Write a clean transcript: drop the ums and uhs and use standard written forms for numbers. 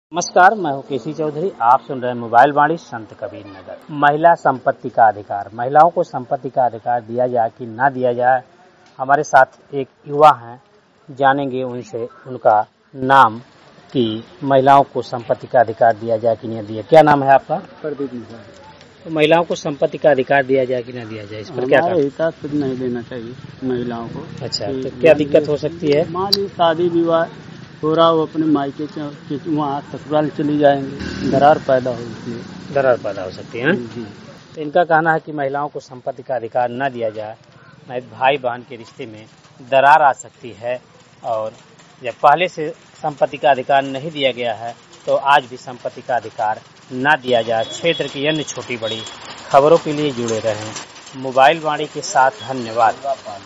नमस्कार, मैं हूं केसी चौधरी। आप सुन रहे हैं मोबाइल वाणी संत कबीर नगर। महिला संपत्ति का अधिकार, महिलाओं को संपत्ति का अधिकार दिया जाए कि ना दिया जाए। हमारे साथ एक युवा हैं, जानेंगे उनसे उनका नाम कि महिलाओं को संपत्ति का अधिकार दिया जाए कि नहीं दिया। क्या नाम है आपका? प्रदीप। तो महिलाओं को संपत्ति का अधिकार दिया जाए कि ना दिया जाए, इस पर क्या हमारे हिसाब से नहीं देना चाहिए महिलाओं को। अच्छा, तो क्या दिक्कत हो सकती है? मान ली शादी विवाह हो रहा, वो अपने मायके वहाँ ससुराल चली जाएंगे, दरार पैदा होती है। दरार पैदा हो सकती है जी। तो इनका कहना है कि महिलाओं को संपत्ति का अधिकार न दिया जाए, नहीं भाई बहन के रिश्ते में दरार आ सकती है। और जब पहले से संपत्ति का अधिकार नहीं दिया गया है तो आज भी संपत्ति का अधिकार न दिया जाए। क्षेत्र की अन्य छोटी बड़ी खबरों के लिए जुड़े रहें मोबाइल वाणी के साथ। धन्यवाद।